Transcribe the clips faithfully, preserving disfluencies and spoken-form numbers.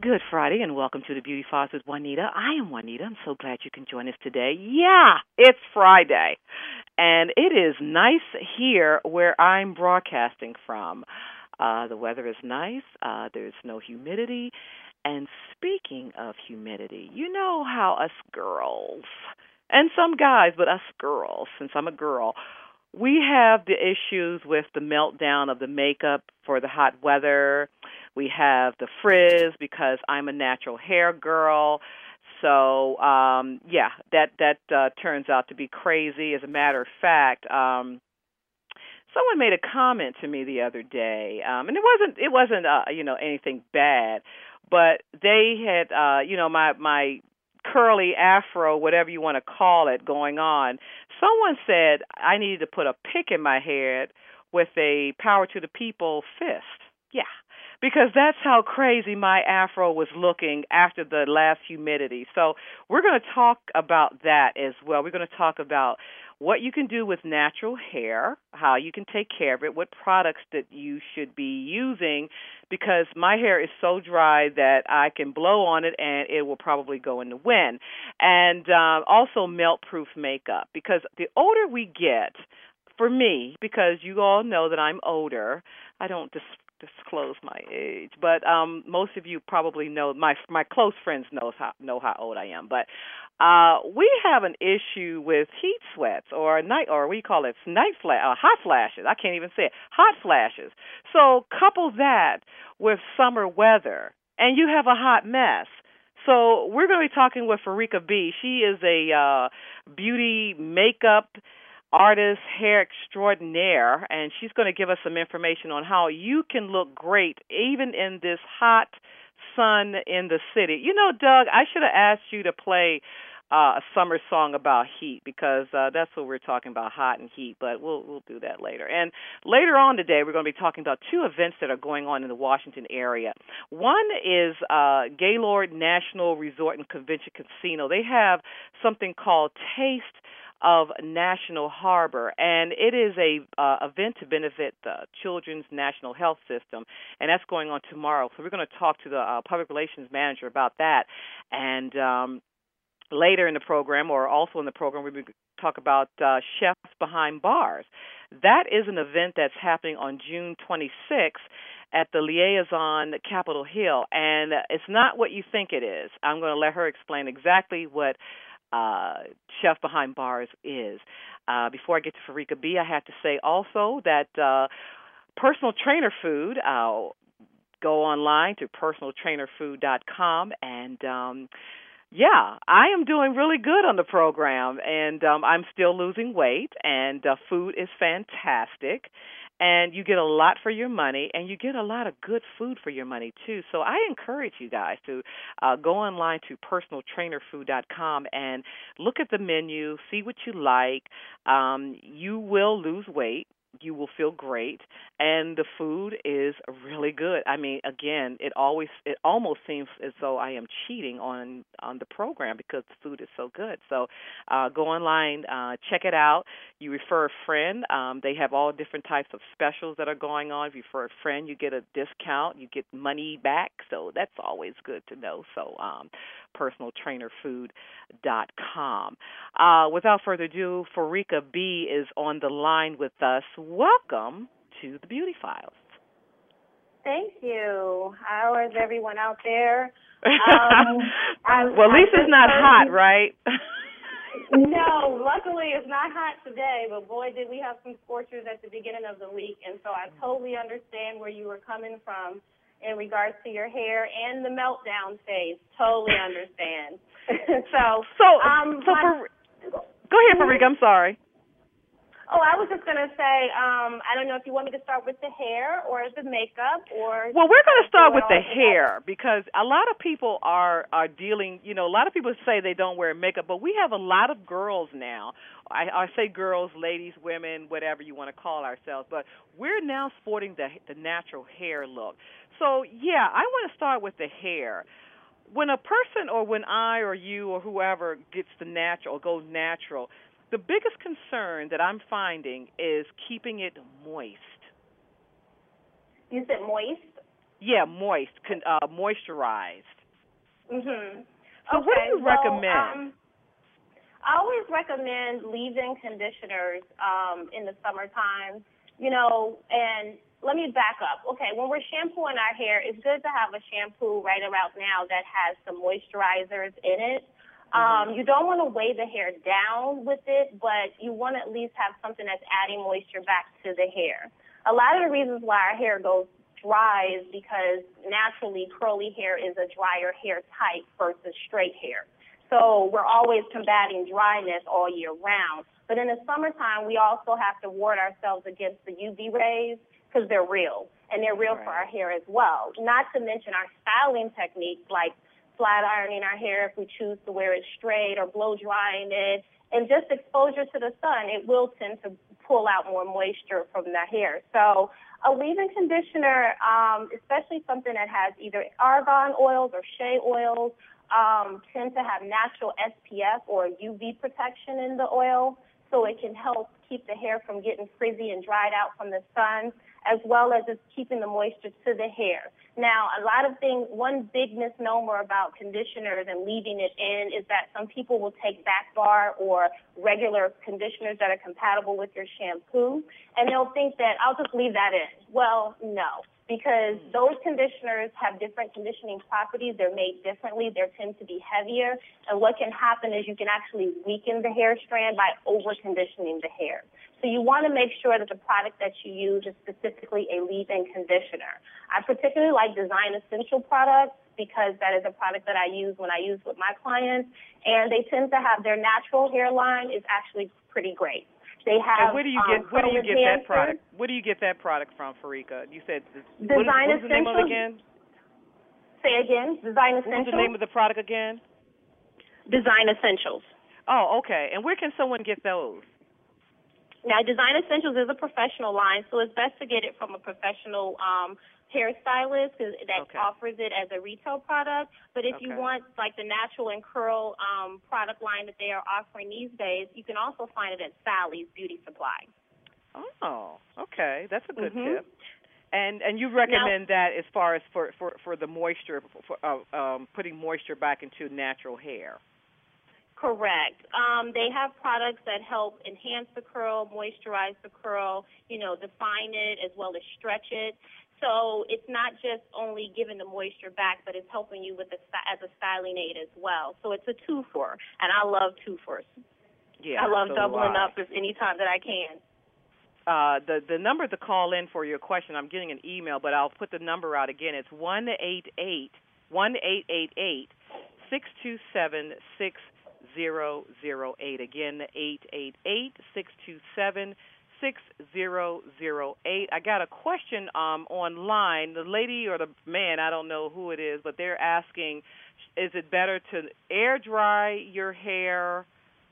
Good Friday, and welcome to the Beauty Files with Juanita. I am Juanita. I'm so glad you can join us today. Yeah, it's Friday, and it is nice here where I'm broadcasting from. Uh, the weather is nice. Uh, there's no humidity. And speaking of humidity, you know how us girls, and some guys, but us girls, since I'm a girl, we have the issues with the meltdown of the makeup for the hot weather. We have the frizz because I'm a natural hair girl. So, um, yeah, that that uh, turns out to be crazy. As a matter of fact, um, someone made a comment to me the other day, um, and it wasn't it wasn't uh, you know anything bad, but they had uh, you know my my curly afro, whatever you want to call it, going on. Someone said I needed to put a pick in my head with a power to the people fist. Yeah, because that's how crazy my afro was looking after the last humidity. So we're going to talk about that as well. We're going to talk about what you can do with natural hair, how you can take care of it, what products that you should be using, because my hair is so dry that I can blow on it and it will probably go in the wind. And uh, also melt-proof makeup, because the older we get, for me, because you all know that I'm older, I don't dis- disclose my age, but um, most of you probably know, my my close friends knows how, know how old I am, but uh, we have an issue with heat sweats or night, or we call it night flash, uh, hot flashes. I can't even say it, hot flashes. So couple that with summer weather, and you have a hot mess. So we're going to be talking with Farika B. She is a uh, beauty makeup artist, hair extraordinaire, and she's going to give us some information on how you can look great even in this hot sun in the city. You know, Doug, I should have asked you to play uh, a summer song about heat, because uh, that's what we're talking about, hot and heat, but we'll we'll do that later. And later on today, we're going to be talking about two events that are going on in the Washington area. One is uh, Gaylord National Resort and Convention Casino. They have something called Taste of National Harbor, and it is a uh, event to benefit the Children's National Health System, and that's going on tomorrow. So we're going to talk to the uh, public relations manager about that, and um, later in the program, or also in the program, we're going to talk about uh, Chefs Behind Bars. That is an event that's happening on June twenty-sixth at the Liaison Capitol Hill, and it's not what you think it is. I'm going to let her explain exactly what Uh, Chef Behind Bars is. Uh, before I get to Farika B, I have to say also that uh, Personal Trainer Food, I'll go online to personal trainer food dot com, and um, yeah, I am doing really good on the program, and um, I'm still losing weight, and uh, food is fantastic. And you get a lot for your money, and you get a lot of good food for your money, too. So I encourage you guys to uh, go online to personal trainer food dot com and look at the menu, see what you like. Um, you will lose weight. You will feel great, and the food is really good. I mean, again, it always, it almost seems as though I am cheating on on the program because the food is so good. So, uh, go online, uh, check it out. You refer a friend. Um, they have all different types of specials that are going on. If you refer a friend, you get a discount. You get money back. So that's always good to know. So, um, personal trainer food dot com. Uh, without further ado, Farika B is on the line with us. Welcome to the Beauty Files. Thank you. How is everyone out there? Um, I, well, at least it's not hot, right? No, luckily it's not hot today, but boy, did we have some scorchers at the beginning of the week, and so I totally understand where you were coming from in regards to your hair and the meltdown phase. Totally understand. so, so, um, so my, for, go ahead, Farika. I'm sorry. Oh, I was just going to say, um, I don't know if you want me to start with the hair or the makeup or... Well, we're going to start with the hair because a lot of people are, are dealing, you know, a lot of people say they don't wear makeup, but we have a lot of girls now. I, I say girls, ladies, women, whatever you want to call ourselves, but we're now sporting the, the natural hair look. So, yeah, I want to start with the hair. When a person or when I or you or whoever gets the natural or goes natural, the biggest concern that I'm finding is keeping it moist. You said moist? Yeah, moist, con, uh, moisturized. Mhm. So what do Okay. you Well, recommend? um, I always recommend leave-in conditioners um, in the summertime. You know, and let me back up. Okay, when we're shampooing our hair, it's good to have a shampoo right about now that has some moisturizers in it. Um, Mhm. you don't want to weigh the hair down with it, but you want to at least have something that's adding moisture back to the hair. A lot of the reasons why our hair goes dry is because naturally curly hair is a drier hair type versus straight hair. So we're always combating dryness all year round. But in the summertime, we also have to ward ourselves against the U V rays because they're real, and they're real for Right. our hair as well. Not to mention our styling techniques like flat ironing our hair if we choose to wear it straight or blow drying it, and just exposure to the sun. It will tend to pull out more moisture from the hair. So a leave-in conditioner, um, especially something that has either argan oils or shea oils, um, tend to have natural S P F or U V protection in the oil, so it can help keep the hair from getting frizzy and dried out from the sun, as well as it's keeping the moisture to the hair. Now, a lot of things, one big misnomer about conditioners and leaving it in is that some people will take back bar or regular conditioners that are compatible with your shampoo, and they'll think that I'll just leave that in. Well, no, because those conditioners have different conditioning properties. They're made differently. They tend to be heavier, and what can happen is you can actually weaken the hair strand by over-conditioning the hair. So you want to make sure that the product that you use is specifically a leave-in conditioner. I particularly like Design Essential products because that is a product that I use when I use with my clients, and they tend to have their natural hairline is actually pretty great. They have And where do you um, get where do you get curl that product? enhancers. Where do you get that product from, Farika? You said what is, Design what is the name of it Essentials. again? Say again. Design What was the Essentials. name of the product again? Design Essentials. Oh, okay. And where can someone get those? Now, Design Essentials is a professional line, so it's best to get it from a professional um, hairstylist that Okay. offers it as a retail product. But if you Okay. want like the natural and curl um, product line that they are offering these days, you can also find it at Sally's Beauty Supply. Oh, okay. That's a good Mm-hmm. tip. And and you Now, recommend that as far as for for, for the moisture, for uh, um, putting moisture back into natural hair. correct. Um, they have products that help enhance the curl, moisturize the curl, you know, define it as well as stretch it. So it's not just only giving the moisture back, but it's helping you with the as a styling aid as well. So it's a two-for, and I love two-fors. Yeah. I love so doubling do I. up as any time that I can. Uh, the the number to call in for your question, I'm getting an email, but I'll put the number out again. It's one eight eight one eight eight eight six two seven six zero zero eight. Again, eight eight eight six two seven six zero zero eight. I got a question um online. The lady or the man, I don't know who it is, but they're asking, is it better to air dry your hair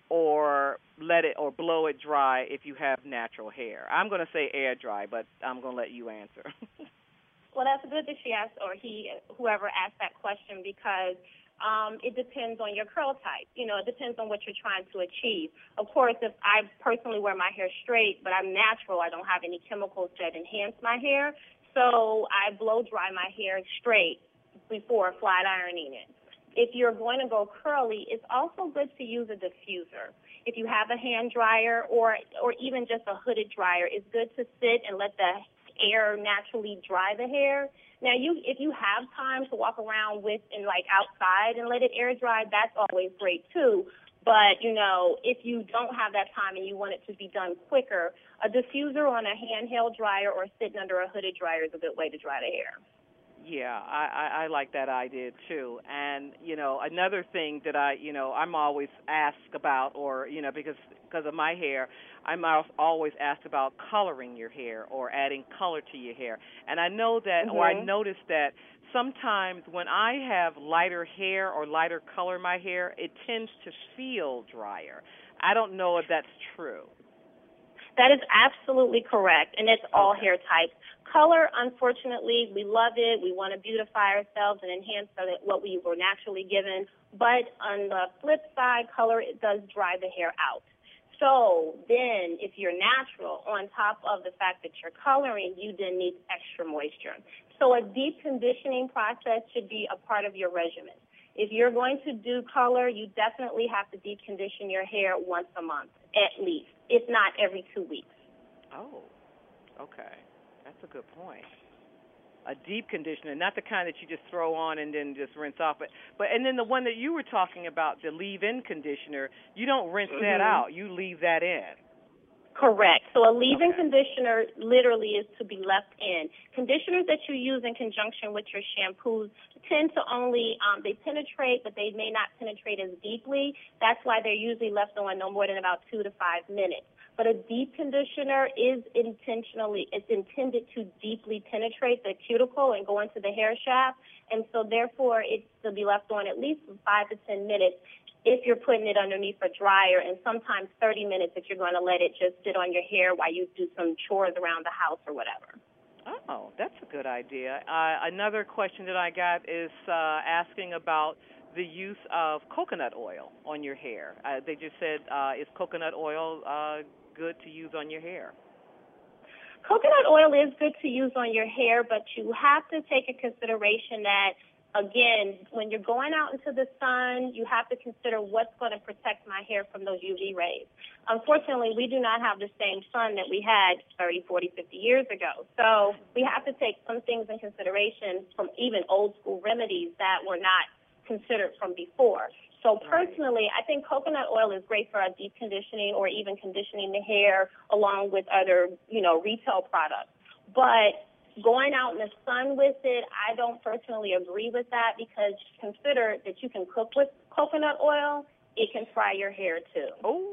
or let it or blow it dry if you have natural hair? I'm going to say air dry, but I'm going to let you answer. Well, that's good that she asked, or he, whoever asked that question, because um, it depends on your curl type. You know, it depends on what you're trying to achieve. Of course, if I personally wear my hair straight, but I'm natural, I don't have any chemicals that enhance my hair, so I blow dry my hair straight before flat ironing it. If you're going to go curly, it's also good to use a diffuser. If you have a hand dryer or or even just a hooded dryer, it's good to sit and let the air naturally dry the hair. Now, you if you have time to walk around with and like outside and let it air dry, that's always great too. But, you know, if you don't have that time and you want it to be done quicker, a diffuser on a handheld dryer or sitting under a hooded dryer is a good way to dry the hair. Yeah, I, I, I like that idea too. And, you know, another thing that I, you know, I'm always asked about, or, you know, because because of my hair, I'm al- always asked about coloring your hair or adding color to your hair. And I know that, Mm-hmm. or I noticed that sometimes when I have lighter hair or lighter color in my hair, it tends to feel drier. I don't know if that's true. That is absolutely correct, and it's all Okay. hair types. Color, unfortunately, we love it. We want to beautify ourselves and enhance what we were naturally given. But on the flip side, color, it does dry the hair out. So then if you're natural, on top of the fact that you're coloring, you then need extra moisture. So a deep conditioning process should be a part of your regimen. If you're going to do color, you definitely have to deep condition your hair once a month, at least, if not every two weeks. Oh, okay. That's a good point. A deep conditioner, not the kind that you just throw on and then just rinse off. But, but and then the one that you were talking about, the leave-in conditioner, you don't rinse mm-hmm. that out. You leave that in. Correct. So a leave-in okay. conditioner literally is to be left in. Conditioners that you use in conjunction with your shampoos tend to only, um, they penetrate, but they may not penetrate as deeply. That's why they're usually left on no more than about two to five minutes. But a deep conditioner is intentionally, it's intended to deeply penetrate the cuticle and go into the hair shaft. And so therefore it's to be left on at least five to ten minutes if you're putting it underneath a dryer, and sometimes thirty minutes if you're going to let it just sit on your hair while you do some chores around the house or whatever. Oh, that's a good idea. Uh, another question that I got is uh, asking about the use of coconut oil on your hair. Uh, they just said, uh, is coconut oil uh, good to use on your hair? Coconut oil is good to use on your hair, but you have to take into consideration that, again, when you're going out into the sun, you have to consider what's going to protect my hair from those U V rays. Unfortunately, we do not have the same sun that we had thirty, forty, fifty years ago. So we have to take some things in consideration from even old school remedies that were not considered from before. So personally, I think coconut oil is great for a deep conditioning or even conditioning the hair along with other, you know, retail products. But going out in the sun with it, I don't personally agree with that, because consider that you can cook with coconut oil. It can fry your hair too. Oh,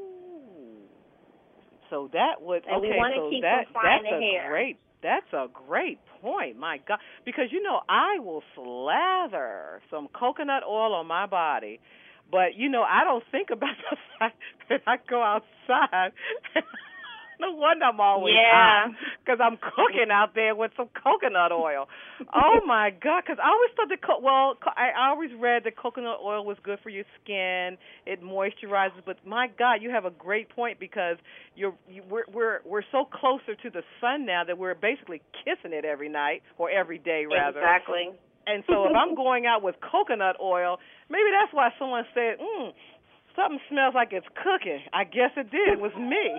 so that would and okay. We want to so keep that from frying that's the a hair. great. That's a great point. My God, because you know I will slather some coconut oil on my body, but you know I don't think about the fact that I go outside. No wonder I'm always yeah. hot, because I'm cooking out there with some coconut oil. Oh, my God, because I always thought that, co- well, co- I always read that coconut oil was good for your skin. It moisturizes. But, my God, you have a great point, because you're, you, we're, we're, we're so closer to the sun now that we're basically kissing it every night, or every day, rather. Exactly. And so if I'm going out with coconut oil, maybe that's why someone said, mm, something smells like it's cooking. I guess it did. It was me.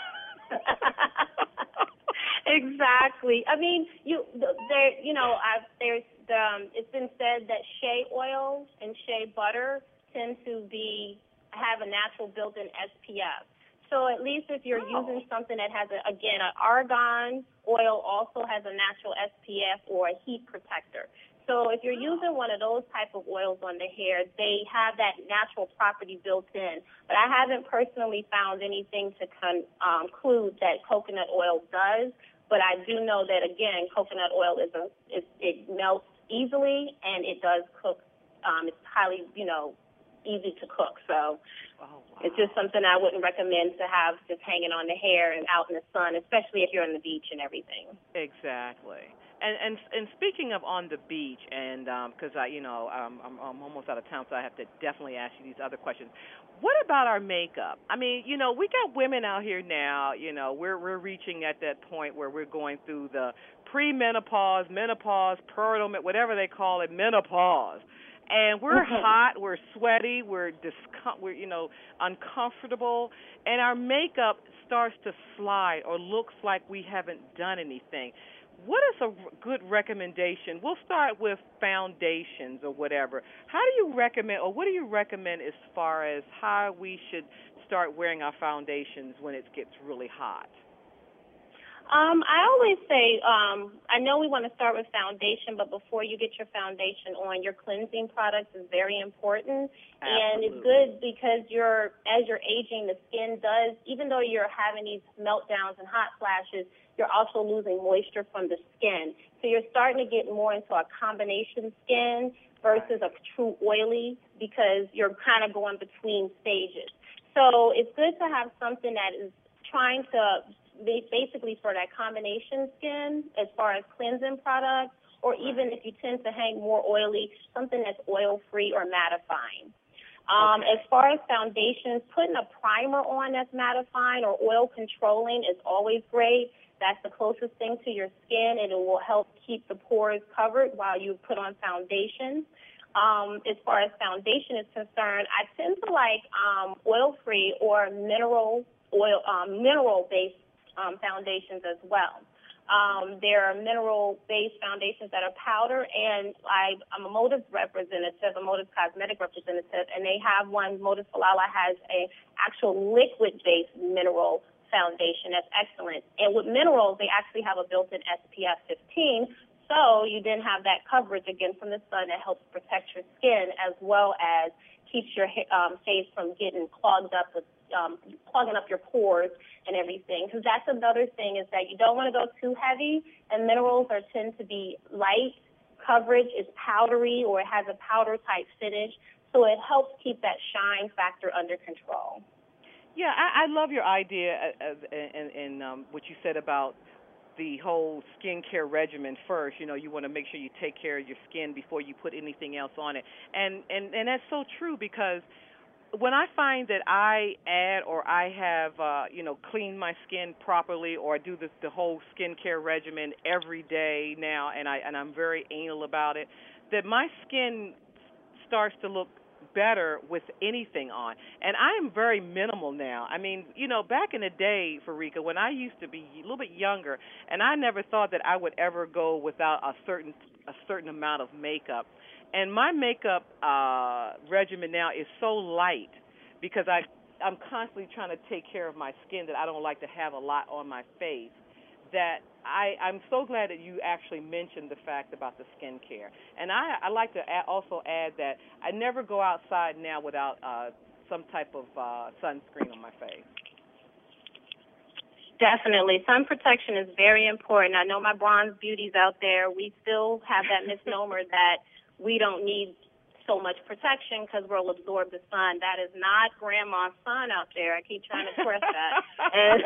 Exactly. I mean, you there. You know, I've, there's um, it's been said that shea oil and shea butter tend to be have a natural built-in S P F. So at least if you're oh. using something that has a, again, an argan oil also has a natural S P F or a heat protector. So if you're using one of those type of oils on the hair, they have that natural property built in. But I haven't personally found anything to conclude that coconut oil does. But I do know that, again, coconut oil is a it, it melts easily, and it does cook. Um, it's highly, you know, easy to cook. So oh, wow. It's just something I wouldn't recommend to have just hanging on the hair and out in the sun, especially if you're on the beach and everything. Exactly. And and and speaking of on the beach, and because um, I, you know, um, I'm, I'm almost out of town, so I have to definitely ask you these other questions. What about our makeup? I mean, you know, we got women out here now. You know, we're we're reaching at that point where we're going through the premenopause, menopause, premenopause, whatever they call it, menopause. And we're mm-hmm. hot, we're sweaty, we're discom- we're you know uncomfortable, and our makeup starts to slide or looks like we haven't done anything. What is a good recommendation? We'll start with foundations or whatever. How do you recommend, or what do you recommend as far as how we should start wearing our foundations when it gets really hot? Um, I always say, um, I know we want to start with foundation, but before you get your foundation on, your cleansing products is very important. Absolutely. And it's good because you're, as you're aging, the skin does, even though you're having these meltdowns and hot flashes, you're also losing moisture from the skin. So you're starting to get more into a combination skin versus a true oily, because you're kind of going between stages. So it's good to have something that is trying to basically for that combination skin as far as cleansing products, or even if you tend to hang more oily, something that's oil-free or mattifying. Um, Okay. As far as foundations, putting a primer on that's mattifying or oil controlling is always great. That's the closest thing to your skin, and it will help keep the pores covered while you put on foundation. Um, as far as foundation is concerned, I tend to like um, oil-free or mineral oil, um, mineral-based um, foundations as well. Um, there are mineral-based foundations that are powder, and I, I'm a Motive representative, a Motive cosmetic representative, and they have one. Motive Falala has a actual liquid-based mineral foundation that's excellent. And with minerals, they actually have a built-in S P F fifteen, so you then have that coverage again from the sun that helps protect your skin as well as keeps your um, face from getting clogged up with um, clogging up your pores and everything. Because that's another thing is that you don't want to go too heavy, and minerals are tend to be light. Coverage is powdery or it has a powder type finish, so it helps keep that shine factor under control. Yeah, I, I love your idea of, and, and um, what you said about the whole skincare regimen first. You know, you want to make sure you take care of your skin before you put anything else on it. And, and, and that's so true because when I find that I add or I have, uh, you know, cleaned my skin properly or I do the, the whole skincare regimen every day now and, I, and I'm very anal about it, that my skin starts to look better with anything on. And I am very minimal now. I mean, you know, back in the day, Farika, when I used to be a little bit younger, and I never thought that I would ever go without a certain a certain amount of makeup. And my makeup uh, regimen now is so light because I, I'm constantly trying to take care of my skin that I don't like to have a lot on my face. That I, I'm so glad that you actually mentioned the fact about the skincare. And I, I like to add, also add that I never go outside now without uh, some type of uh, sunscreen on my face. Definitely. Sun protection is very important. I know my bronze beauties out there, we still have that misnomer that we don't need so much protection because we'll absorb the sun. That is not grandma's sun out there. I keep trying to stress that. And,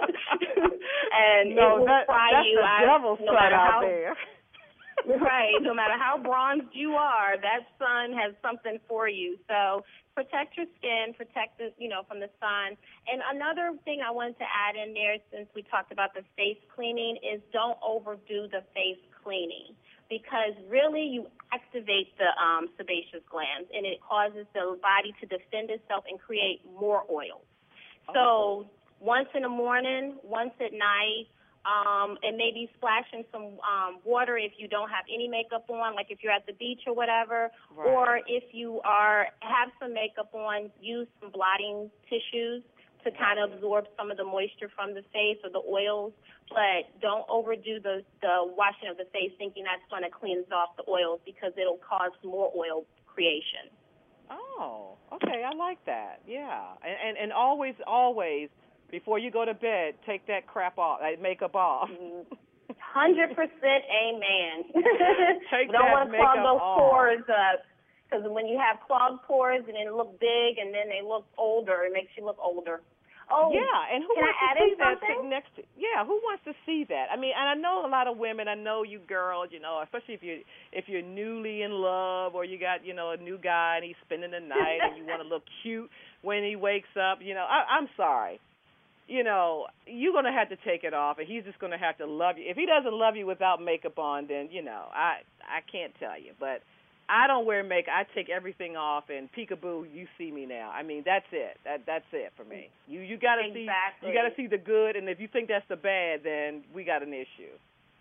and no, it will that, fry that's you the out, devil's no sun matter out how, there. Right. No matter how bronzed you are, that sun has something for you. So protect your skin, protect it, you know, from the sun. And another thing I wanted to add in there, since we talked about the face cleaning, is don't overdo the face cleaning, because really you activate the um, sebaceous glands, and it causes the body to defend itself and create more oil. Oh. So once in the morning, once at night, Um, and maybe splashing some um, water if you don't have any makeup on, like if you're at the beach or whatever, right. Or if you are have some makeup on, use some blotting tissues to kind of absorb some of the moisture from the face or the oils, but don't overdo the, the washing of the face thinking that's going to cleanse off the oils, because it'll cause more oil creation. Oh, okay, I like that, yeah. And, and, and always, always, before you go to bed, take that crap off, that makeup off. one hundred percent amen. Take Don't that want to clog makeup those off. pores up, because when you have clogged pores and they look big and then they look older, it makes you look older. Oh, yeah, and who can wants I add to see in that something? sitting next to? Yeah, who wants to see that? I mean, and I know a lot of women. I know you girls. You know, especially if you if you're newly in love, or you got you know a new guy and he's spending the night and you want to look cute when he wakes up. You know, I, I'm sorry. You know, you're going to have to take it off, and he's just going to have to love you. If he doesn't love you without makeup on, then, you know, I I can't tell you. But I don't wear makeup. I take everything off, and peekaboo, you see me now. I mean, that's it. That That's it for me. You you got to exactly. see you got to see the good, and if you think that's the bad, then we got an issue.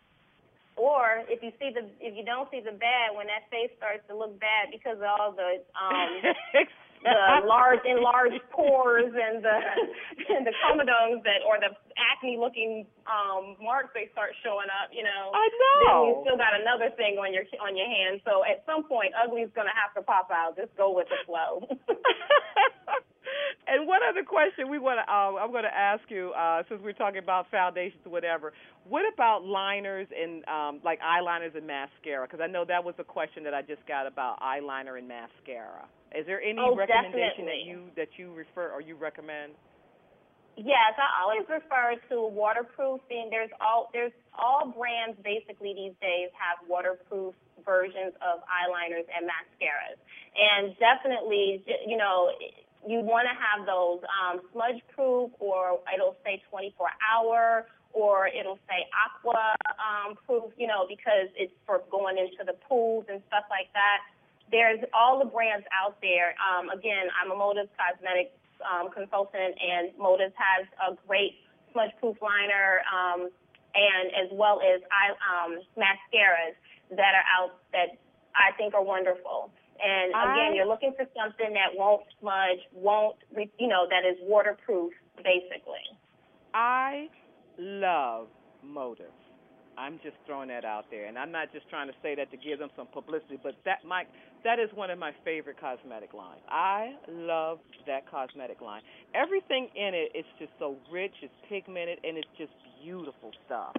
Or if you see the if you don't see the bad, when that face starts to look bad because of all the um the large enlarged pores and the and the comedones that or the acne looking um marks they start showing up, you know. I know. Then you still got another thing on your on your hands. So at some point, ugly's gonna have to pop out. Just go with the flow. And one other question we want to uh, I'm going to ask you, uh, since we're talking about foundations or whatever. What about liners and um, like eyeliners and mascara? Because I know that was a question that I just got about eyeliner and mascara. Is there any oh, recommendation definitely. that you that you refer or you recommend? Yes, I always refer to waterproofing. There's all there's all brands basically these days have waterproof versions of eyeliners and mascaras. And definitely, you know, you want to have those um, smudge-proof, or it'll say twenty-four hour, or it'll say aqua um, proof, you know, because it's for going into the pools and stuff like that. There's all the brands out there. Um, again, I'm a Motives Cosmetics um, consultant, and Motives has a great smudge-proof liner, um, and as well as eye, um, mascaras that are out that I think are wonderful. And again, I, you're looking for something that won't smudge, won't, you know, that is waterproof, basically. I love Motives. I'm just throwing that out there, and I'm not just trying to say that to give them some publicity, but that my that is one of my favorite cosmetic lines. I love that cosmetic line. Everything in it is just so rich, it's pigmented, and it's just beautiful stuff.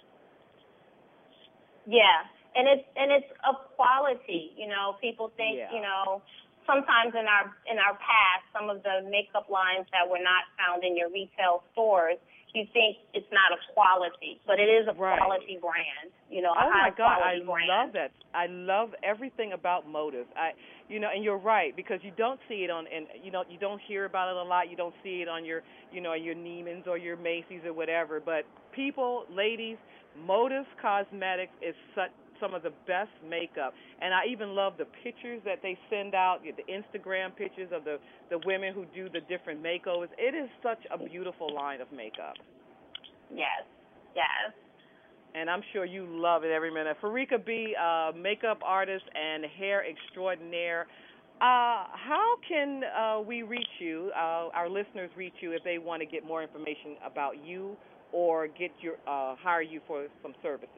Yeah. And it's and it's of quality, you know. People think, yeah. you know, sometimes in our in our past, some of the makeup lines that were not found in your retail stores, you think it's not a quality, but it is a right. quality brand, you know. Oh a my God, I brand. love that. I love everything about Motives. I, you know, and you're right, because you don't see it on, and you know, you don't hear about it a lot. You don't see it on your, you know, your Neiman's or your Macy's or whatever. But people, ladies, Motives Cosmetics is such. Some of the best makeup, and I even love the pictures that they send out, the Instagram pictures of the, the women who do the different makeovers. It is such a beautiful line of makeup. Yes, yes. And I'm sure you love it every minute. Farika B., uh, makeup artist and hair extraordinaire. Uh, how can uh, we reach you, uh, our listeners reach you, if they want to get more information about you or get your uh, hire you for some services?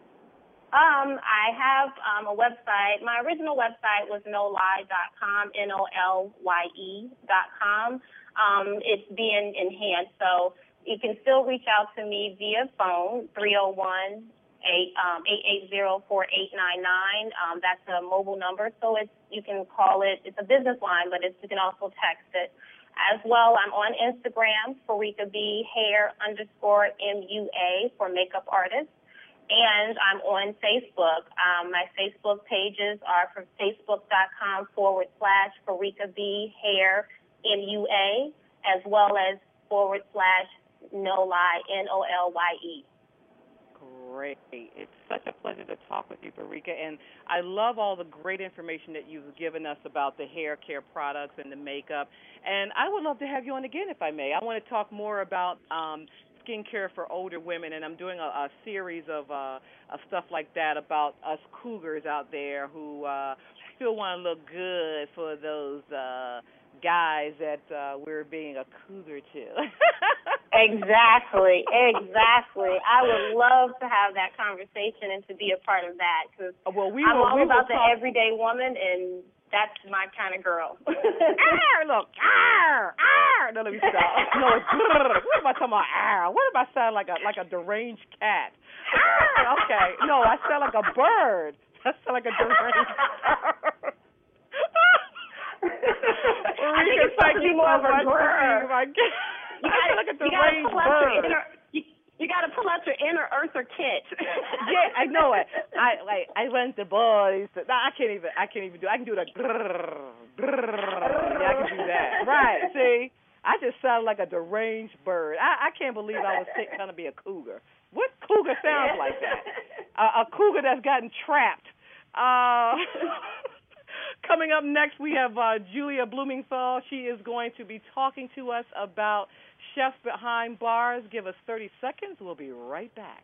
Um, I have um, a website. My original website was no lie dot com, N O L Y E dot com. Um, it's being enhanced, so you can still reach out to me via phone, three oh one, eight eight zero, four eight nine nine. Um, that's a mobile number, so it's you can call it. It's a business line, but it's, you can also text it. As well, I'm on Instagram, Farika B. Hair underscore M U A for makeup artists. And I'm on Facebook. Um, my Facebook pages are from facebook.com forward slash Farika B Hair M U A, as well as forward slash No Lie N O L Y E. Great. It's such a pleasure to talk with you, Farika, and I love all the great information that you've given us about the hair care products and the makeup. And I would love to have you on again, if I may. I want to talk more about um, skincare for older women, and I'm doing a, a series of, uh, of stuff like that about us cougars out there who uh, still want to look good for those uh, guys that uh, we're being a cougar to. Exactly, exactly. I would love to have that conversation and to be a part of that, because well, we I'm will, all we about will the talk. everyday woman, and that's my kind of girl. Arr, look, arr, arr. No, let me stop. No, it's brrr. What am I talking about? Arr. What if I sound like a like a deranged cat? Arr. Okay. No, I sound like a bird. I sound like a deranged bird. I think it's supposed to be more of a brrr. You gotta, like a you gotta pull out bird. your inner, you, you gotta pull out your inner earther kit. Yeah, I know it. I like I went to boys. No, I can't even. I can't even do. I can do the. Grrr, grrr. Yeah, I can do that. Right. See, I just sound like a deranged bird. I, I can't believe I was trying to be a cougar. What cougar sounds like that? Uh, a cougar that's gotten trapped. Uh, coming up next, we have uh, Julia Blumenthal. She is going to be talking to us about Chefs Behind Bars. Give us thirty seconds. We'll be right back.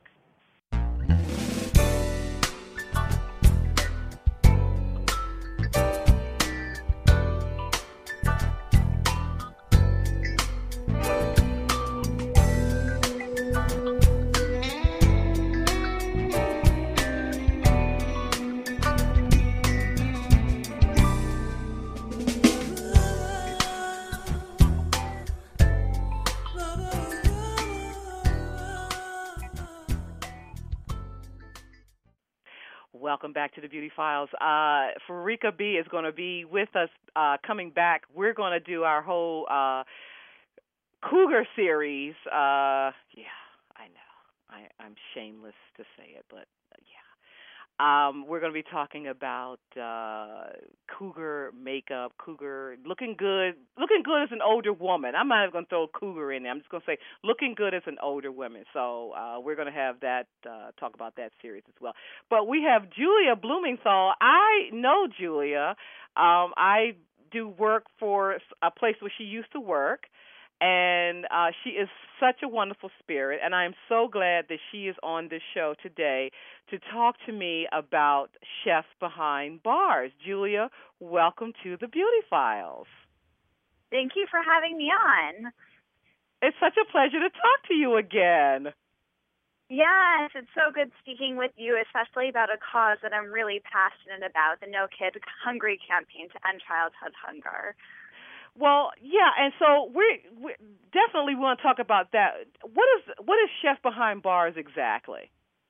Welcome back to the Beauty Files. Uh, Farika B is going to be with us uh, coming back. We're going to do our whole uh, Cougar series. Uh, yeah, I know. I, I'm shameless to say it, but uh, yeah. Um, we're going to be talking about uh, cougar makeup, cougar looking good, looking good as an older woman. I'm not even going to throw cougar in there. I'm just going to say looking good as an older woman. So uh, we're going to have that uh, talk about that series as well. But we have Julia Blumenthal. I know Julia. Um, I do work for a place where she used to work. And uh, she is such a wonderful spirit, and I am so glad that she is on this show today to talk to me about Chef Behind Bars. Julia, welcome to the Beauty Files. Thank you for having me on. It's such a pleasure to talk to you again. Yes, it's so good speaking with you, especially about a cause that I'm really passionate about, the No Kid Hungry campaign to end childhood hunger. Well, yeah, and so we we definitely want to talk about that. What is what is Chef Behind Bars exactly?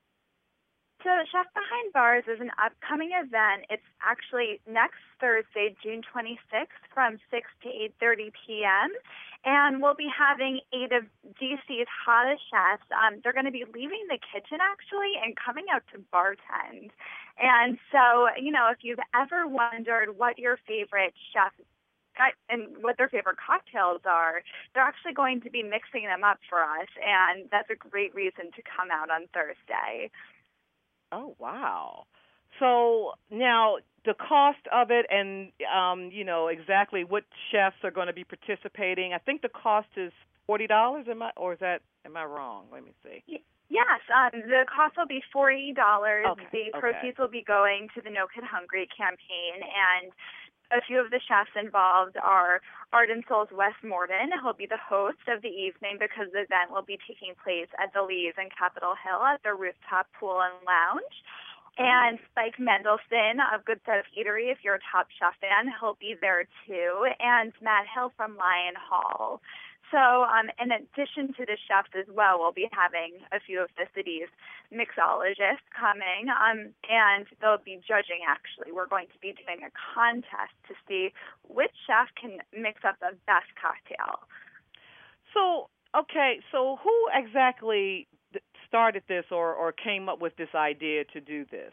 So Chef Behind Bars is an upcoming event. It's actually next Thursday, June twenty-sixth, from six to eight thirty p.m., and we'll be having eight of D C's hottest chefs. Um, they're going to be leaving the kitchen, actually, and coming out to bartend. And so, you know, if you've ever wondered what your favorite chef and what their favorite cocktails are, they're actually going to be mixing them up for us, and that's a great reason to come out on Thursday. Oh, wow. So now the cost of it and, um, you know, exactly what chefs are going to be participating, I think the cost is forty dollars, am I, or is that, am I wrong? Let me see. Yes, um, the cost will be forty dollars. Okay. The Okay. proceeds will be going to the No Kid Hungry campaign, and a few of the chefs involved are Arden Souls Wes Morden. He'll be the host of the evening because the event will be taking place at the Lees in Capitol Hill at the rooftop pool and lounge. And Spike Mendelson of Good Stuff Eatery, if you're a Top Chef fan, he'll be there too. And Matt Hill from Lion Hall. So um, in addition to the chefs as well, we'll be having a few of the city's mixologists coming, um, and they'll be judging, actually. We're going to be doing a contest to see which chef can mix up the best cocktail. So, okay, so who exactly started this or, or came up with this idea to do this?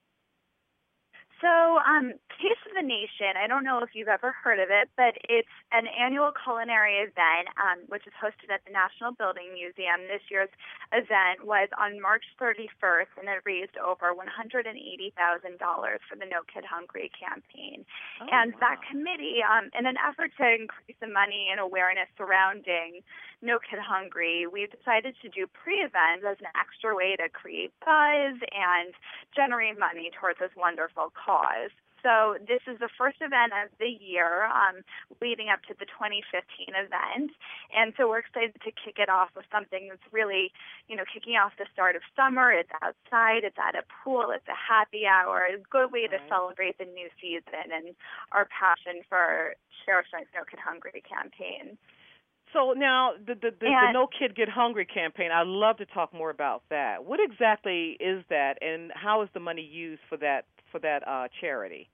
So, um, Taste of the Nation, I don't know if you've ever heard of it, but it's an annual culinary event, um, which is hosted at the National Building Museum. This year's event was on March thirty-first, and it raised over one hundred eighty thousand dollars for the No Kid Hungry campaign. Oh, and wow. that committee, um, in an effort to increase the money and awareness surrounding No Kid Hungry, we decided to do pre-events as an extra way to create buzz and generate money towards this wonderful cause. So this is the first event of the year, um, leading up to the twenty fifteen event. And so we're excited to kick it off with something that's really, you know, kicking off the start of summer. It's outside, it's at a pool, it's a happy hour, a good way to Right. celebrate the new season and our passion for Share Strength No Kid Hungry campaign. So now the the, the, the No Kid Get Hungry campaign, I'd love to talk more about that. What exactly is that, and how is the money used for that for that uh, charity?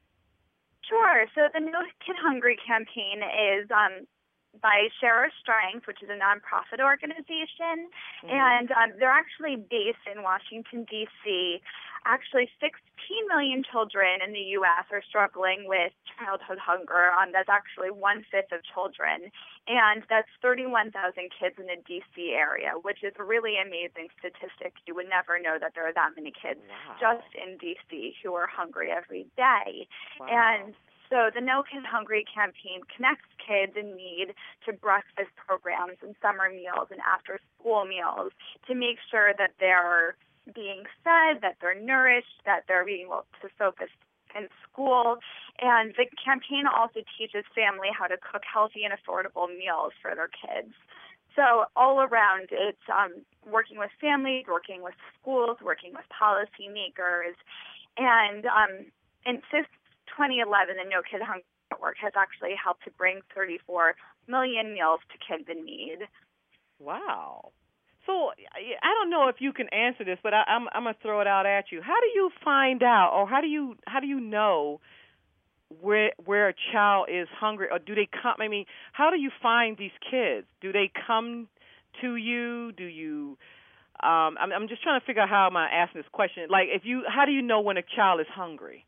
Sure. So the No Kid Hungry campaign is um, by Share Strength, which is a nonprofit organization, mm-hmm. and um, they're actually based in Washington, D C Actually, sixteen million children in the U S are struggling with childhood hunger. Um, that's actually one-fifth of children, and that's thirty-one thousand kids in the D C area, which is a really amazing statistic. You would never know that there are that many kids Wow. just in D C who are hungry every day. Wow. And so the No Kid Hungry campaign connects kids in need to breakfast programs and summer meals and after-school meals to make sure that they're being fed, that they're nourished, that they're being able to focus in school. And the campaign also teaches family how to cook healthy and affordable meals for their kids. So all around, it's um, working with families, working with schools, working with policymakers. And um, and since twenty eleven, the No Kid Hungry Network has actually helped to bring thirty-four million meals to kids in need. Wow. So I don't know if you can answer this, but I, I'm I'm gonna throw it out at you. How do you find out, or how do you how do you know where where a child is hungry, or do they come? I mean, how do you find these kids? Do they come to you? Do you Um, I'm, I'm just trying to figure out how am I asking this question. Like, if you, how do you know when a child is hungry?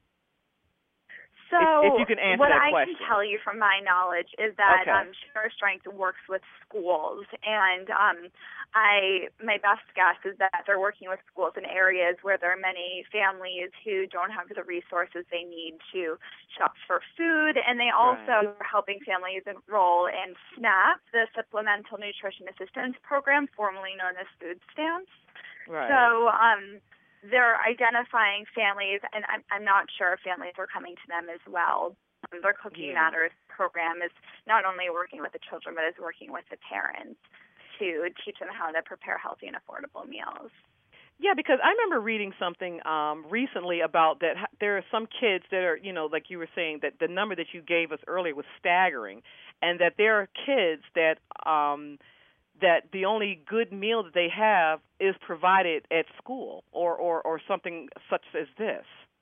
So if, if you can answer what that I question. can tell you from my knowledge is that Okay. um, Sugar Strength works with schools, and um, I my best guess is that they're working with schools in areas where there are many families who don't have the resources they need to shop for food, and they also Right. are helping families enroll in SNAP, the Supplemental Nutrition Assistance Program, formerly known as food stamps. Right. So um, they're identifying families, and I'm, I'm not sure if families are coming to them as well. Um, their Cooking Yeah. Matters program is not only working with the children, but is working with the parents to teach them how to prepare healthy and affordable meals. Yeah, because I remember reading something um, recently about that h- there are some kids that are, you know, like you were saying, that the number that you gave us earlier was staggering, and that there are kids that um, that the only good meal that they have is provided at school or, or, or something such as this.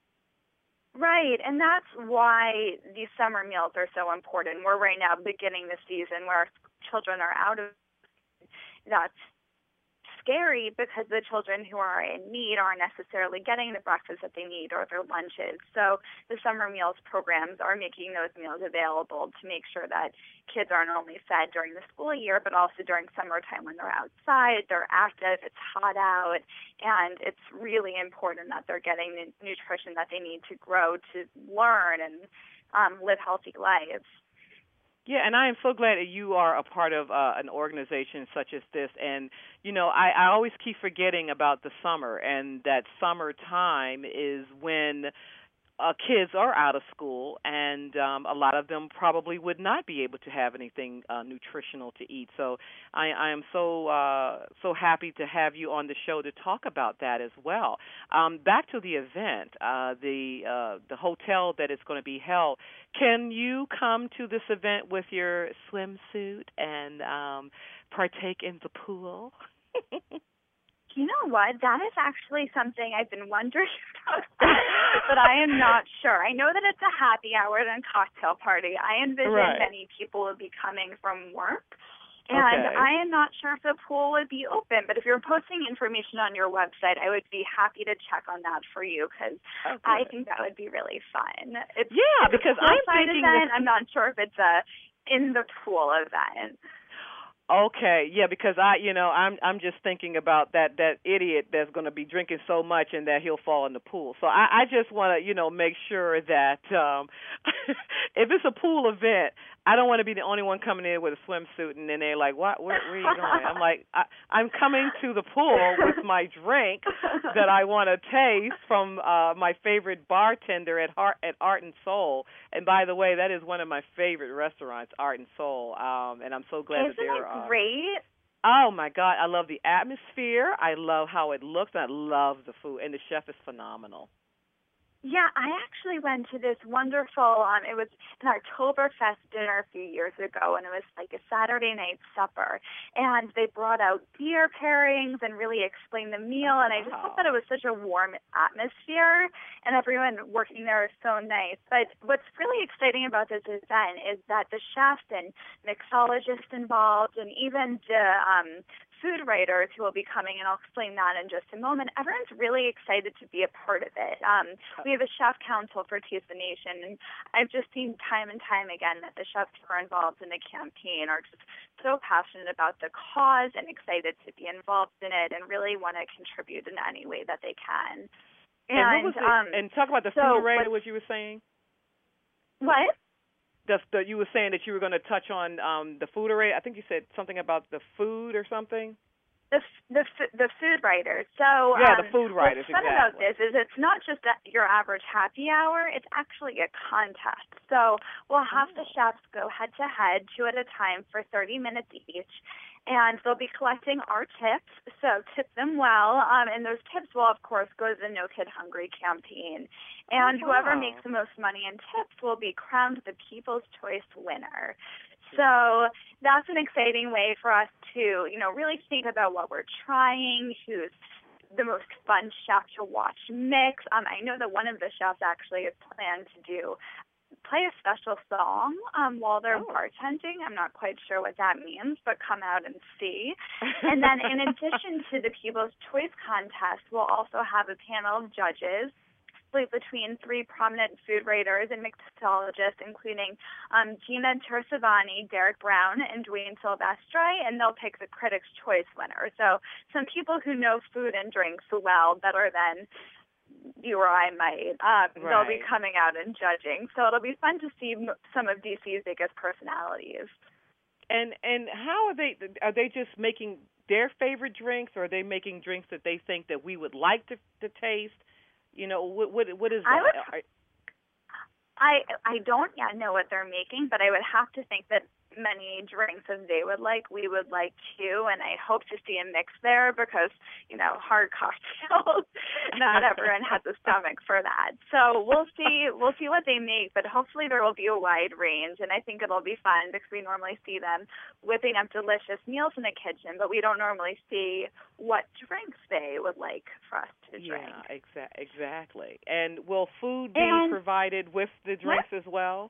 Right, and that's why these summer meals are so important. We're right now beginning the season where children are out of that's scary because the children who are in need aren't necessarily getting the breakfast that they need or their lunches. So the summer meals programs are making those meals available to make sure that kids aren't only fed during the school year, but also during summertime when they're outside, they're active, it's hot out, and it's really important that they're getting the nutrition that they need to grow, to learn, and um, live healthy lives. Yeah, and I am so glad that you are a part of uh, an organization such as this. And, you know, I, I always keep forgetting about the summer, and that summertime is when uh, kids are out of school, and um, a lot of them probably would not be able to have anything uh, nutritional to eat. So I, I am so uh, so happy to have you on the show to talk about that as well. Um, back to the event, uh, the uh, the hotel that is going to be held. Can you come to this event with your swimsuit and um, partake in the pool? You know what? That is actually something I've been wondering about, but I am not sure. I know that it's a happy hour and cocktail party. I envision Right. many people would be coming from work, and Okay. I am not sure if the pool would be open. But if you're posting information on your website, I would be happy to check on that for you because Oh, I good. think that would be really fun. It's, Yeah, it's because a I'm poolside thinking event. that- I'm not sure if it's a in the pool event. Okay, yeah, because I, you know, I'm I'm just thinking about that that idiot that's going to be drinking so much and that he'll fall in the pool. So I, I just want to, you know, make sure that um if it's a pool event, I don't want to be the only one coming in with a swimsuit and then they're like, "What? Where, where are you going?" I'm like, I, I'm coming to the pool with my drink that I want to taste from uh my favorite bartender at Heart at Art and Soul. And by the way, that is one of my favorite restaurants, Art and Soul. Um, and I'm so glad Isn't that they're. it Uh, great? oh my God, I love the atmosphere. I love how it looks. And I love the food, and the chef is phenomenal. Yeah, I actually went to this wonderful, um, it was an Oktoberfest dinner a few years ago, and it was like a Saturday night supper. And they brought out beer pairings and really explained the meal, and I just thought that it was such a warm atmosphere, and everyone working there is so nice. But what's really exciting about this event is that the chefs and mixologists involved, and even the um, food writers who will be coming, and I'll explain that in just a moment, everyone's really excited to be a part of it. Um, we have a chef council for Taste the Nation, and I've just seen time and time again that the chefs who are involved in the campaign are just so passionate about the cause and excited to be involved in it and really want to contribute in any way that they can. And, And, what was it? um, And talk about the so food array, what- what you were saying. What? The, the, you were saying that you were going to touch on um, the food array. I think you said something about the food or something. The the the food writers. So yeah, um, the food writers. What's fun exactly. about this is it's not just a, your average happy hour. It's actually a contest. So we'll have Oh. the chefs go head to head, two at a time, for thirty minutes each, and they'll be collecting our tips. So tip them well, um, and those tips will of course go to the No Kid Hungry campaign. And Oh, whoever wow. makes the most money in tips will be crowned the People's Choice winner. So that's an exciting way for us to, you know, really think about what we're trying, who's the most fun chef to watch mix. Um, I know that one of the chefs actually has planned to do play a special song um, while they're Oh. bartending. I'm not quite sure what that means, but come out and see. And then in addition to the People's Choice Contest, we'll also have a panel of judges split between three prominent food writers and mixologists, including um, Gina Tersavani, Derek Brown, and Dwayne Silvestri, and they'll pick the Critics' Choice winner. So some people who know food and drinks well better than you or I might, um, right. they'll be coming out and judging. So it'll be fun to see m- some of D C's biggest personalities. And and how are they? Are they just making their favorite drinks, or are they making drinks that they think that we would like to to taste? You know, what what, what is that? I would, are, I I don't yet know what they're making, but I would have to think that many drinks as they would like, we would like too, and I hope to see a mix there because, you know, hard cocktails, not everyone has a stomach for that. So we'll see we'll see what they make, but hopefully there will be a wide range, and I think it'll be fun because we normally see them whipping up delicious meals in the kitchen, but we don't normally see what drinks they would like for us to drink. Yeah, exa- exactly. And will food be and, provided with the drinks what? as well?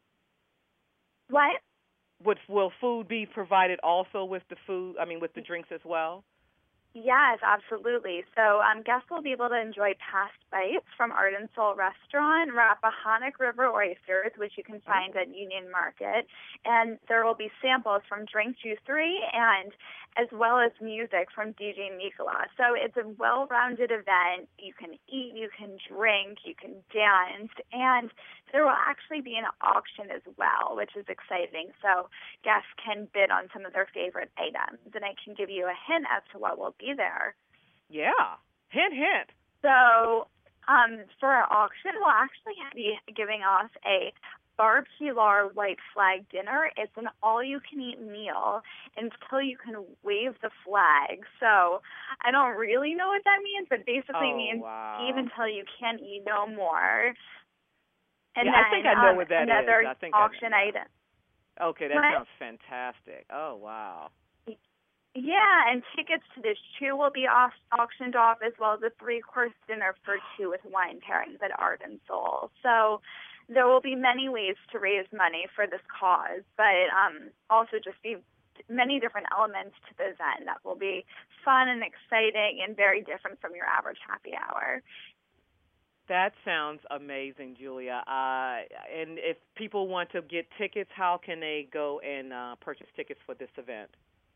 What? Would, will food be provided also with the food, I mean, with the drinks as well? Yes, absolutely. So um, guests will be able to enjoy past bites from Art and Soul Restaurant, Rappahannock River oysters, which you can find at Union Market, and there will be samples from Drink Juicery and as well as music from D J Nicola. So it's a well-rounded event. You can eat, you can drink, you can dance, and there will actually be an auction as well, which is exciting. So guests can bid on some of their favorite items, and I can give you a hint as to what will be there. Yeah. Hint, hint. So um, for our auction, we'll actually be giving off a Barb Pilar White Flag dinner. It's an all-you-can-eat meal until you can wave the flag. So I don't really know what that means, but basically oh, means wow. eat until you can't eat no more. And yeah, then I think I know um, what that another is. I think auction I know. item. Okay, that what? sounds fantastic. Oh, wow. Yeah, and tickets to this too will be off, auctioned off, as well as a three-course dinner for two with wine pairings at Art and Soul. So there will be many ways to raise money for this cause, but um, also just be many different elements to the event that will be fun and exciting and very different from your average happy hour. That sounds amazing, Julia. Uh, and if people want to get tickets, how can they go and uh, purchase tickets for this event?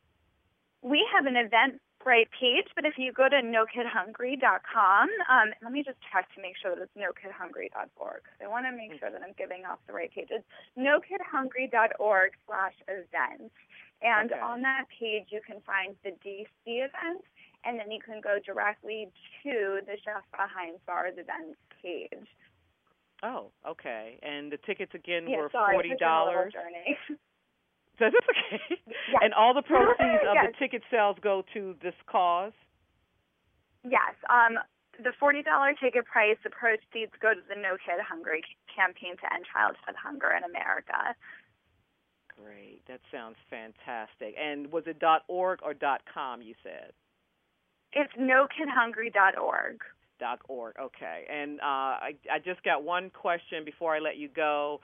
We have an Eventbrite page, but if you go to no kid hungry dot com, um, let me just check to make sure that it's no kid hungry dot org. I want to make sure that I'm giving off the right page. It's no kid hungry dot org slash events. And okay. on that page, you can find the D C events, and then you can go directly to the Chef Behind Bars events page. Oh, okay. And the tickets, again, yeah, were sorry, forty dollars. It's been a little journey. That's okay. Yes. And all the proceeds of yes. the ticket sales go to this cause? Yes. Um, the forty dollars ticket price, the proceeds go to the No Kid Hungry campaign to end childhood hunger in America. Great. That sounds fantastic. And was it .org or .com, you said? It's no kid hungry dot org. Dot .org, okay. And uh, I, I just got one question before I let you go.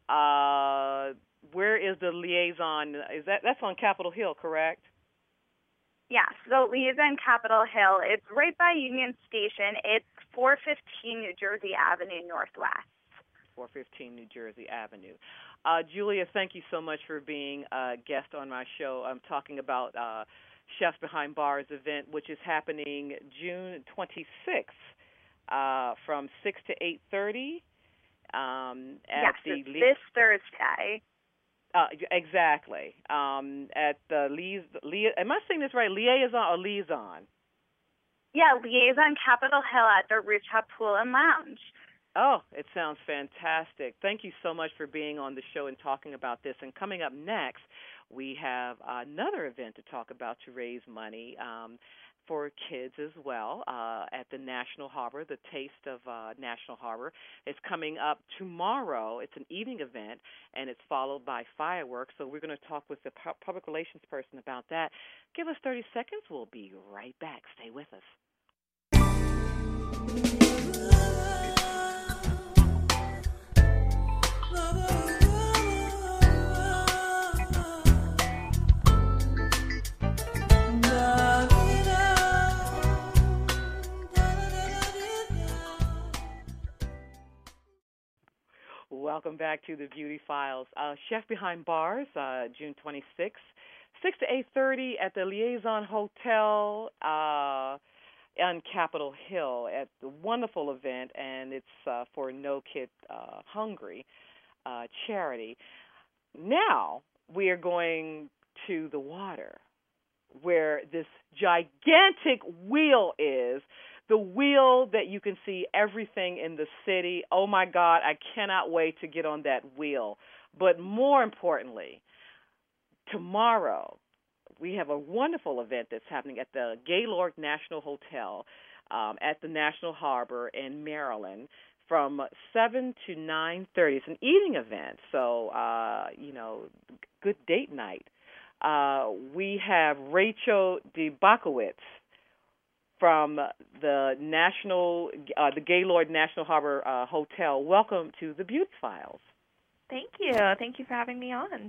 Uh, where is the liaison? Is that that's on Capitol Hill, correct? Yes, the liaison Capitol Hill. It's right by Union Station. It's four fifteen New Jersey Avenue Northwest. four fifteen New Jersey Avenue. Uh, Julia, thank you so much for being a guest on my show. I'm talking about uh, Chefs Behind Bars event, which is happening June twenty-sixth uh, from six to eight thirty. Um, at yes, the it's Le- this Thursday. Uh, exactly. Um, at the Lee's, Lia, am I saying this right? Liaison or Liaison? Yeah, Liaison Capitol Hill at the Rooftop Pool and Lounge. Oh, it sounds fantastic. Thank you so much for being on the show and talking about this. And coming up next, we have another event to talk about to raise money um, for kids as well uh, at the National Harbor, the Taste of uh, National Harbor. It's coming up tomorrow. It's an evening event, and it's followed by fireworks. So we're going to talk with the pu- public relations person about that. Give us thirty seconds. We'll be right back. Stay with us. Love Welcome back to the Beauty Files. Uh, Chef Behind Bars, uh, June twenty-sixth, six to eight thirty at the Liaison Hotel uh, on Capitol Hill at the wonderful event, and it's uh, for No Kid uh, Hungry uh, charity. Now we are going to the water, where this gigantic wheel is, the wheel that you can see everything in the city. Oh, my God, I cannot wait to get on that wheel. But more importantly, tomorrow we have a wonderful event that's happening at the Gaylord National Hotel um, at the National Harbor in Maryland from seven to nine thirty. It's an eating event, so, uh, you know, good date night. Uh, we have Rachel DeBakowitz from the National, uh, the Gaylord National Harbor uh, Hotel. Welcome to the Beauty Files. Thank you. Thank you for having me on.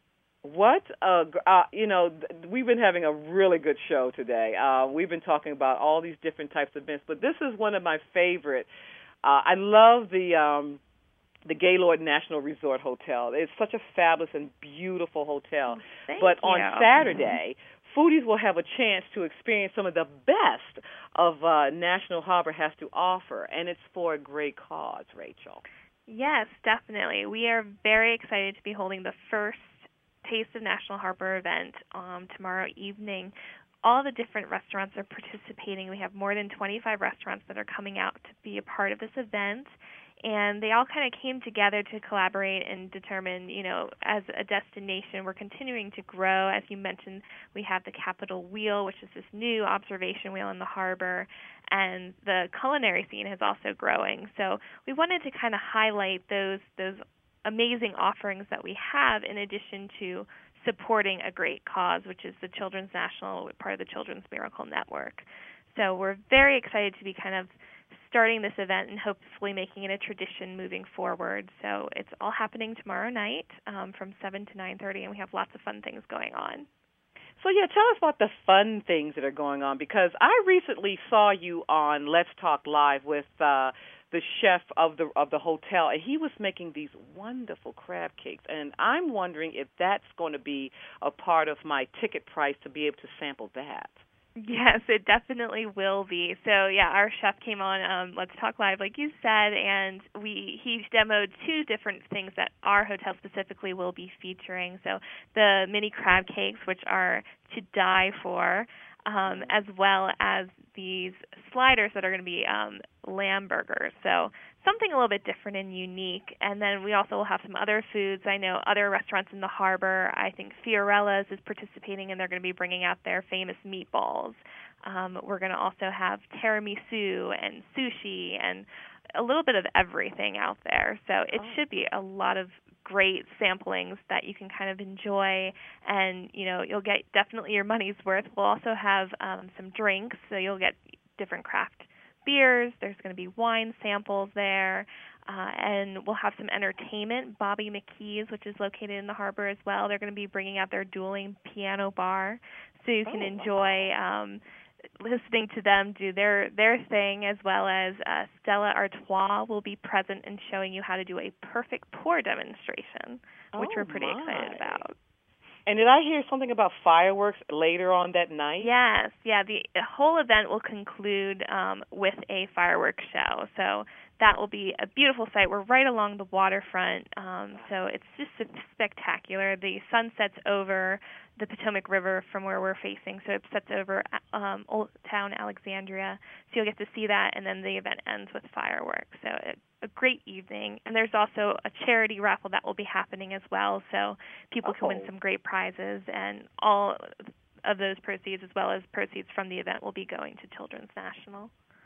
What, uh, uh, you know, th- we've been having a really good show today. Uh, we've been talking about all these different types of events, but this is one of my favorite. Uh, I love the um, the Gaylord National Resort Hotel. It's such a fabulous and beautiful hotel. Thank but you. on Saturday, foodies will have a chance to experience some of the best of uh, National Harbor has to offer, and it's for a great cause, Rachel. Yes, definitely. We are very excited to be holding the first Taste of National Harbor event um, tomorrow evening. All the different restaurants are participating. We have more than twenty-five restaurants that are coming out to be a part of this event. And they all kind of came together to collaborate and determine, you know, as a destination, we're continuing to grow. As you mentioned, we have the Capitol Wheel, which is this new observation wheel in the harbor, and the culinary scene is also growing. So we wanted to kind of highlight those those amazing offerings that we have in addition to supporting a great cause, which is the Children's National, part of the Children's Miracle Network. So we're very excited to be kind of starting this event and hopefully making it a tradition moving forward. So it's all happening tomorrow night um, from seven to nine thirty, and we have lots of fun things going on. So, yeah, tell us about the fun things that are going on, because I recently saw you on Let's Talk Live with uh, the chef of the of the hotel, and he was making these wonderful crab cakes, and I'm wondering if that's going to be a part of my ticket price to be able to sample that. Yes, it definitely will be. So, yeah, our chef came on um, Let's Talk Live, like you said, and we he demoed two different things that our hotel specifically will be featuring. So the mini crab cakes, which are to die for, um, as well as these sliders that are going to be um, lamb burgers. So something a little bit different and unique. And then we also will have some other foods. I know other restaurants in the harbor. I think Fiorella's is participating, and they're going to be bringing out their famous meatballs. Um, we're going to also have tiramisu and sushi and a little bit of everything out there. So it Oh. should be a lot of great samplings that you can kind of enjoy, and you know you'll get definitely your money's worth. We'll also have um, some drinks, so you'll get different craft beers. There's going to be wine samples there, uh, and we'll have some entertainment. Bobby McKee's, which is located in the harbor as well, they're going to be bringing out their dueling piano bar, so you can Oh, enjoy um, listening to them do their their thing, as well as uh, Stella Artois will be present and showing you how to do a perfect pour demonstration, which Oh, we're pretty my. excited about. And did I hear something about fireworks later on that night? Yes, yeah. The whole event will conclude um, with a fireworks show. So that will be a beautiful sight. We're right along the waterfront, um, so it's just spectacular. The sun sets over the Potomac River from where we're facing, so it sets over um, Old Town Alexandria. So you'll get to see that, and then the event ends with fireworks. So it, a great evening. And there's also a charity raffle that will be happening as well, so people can win Oh. some great prizes, and all of those proceeds, as well as proceeds from the event, will be going to Children's National.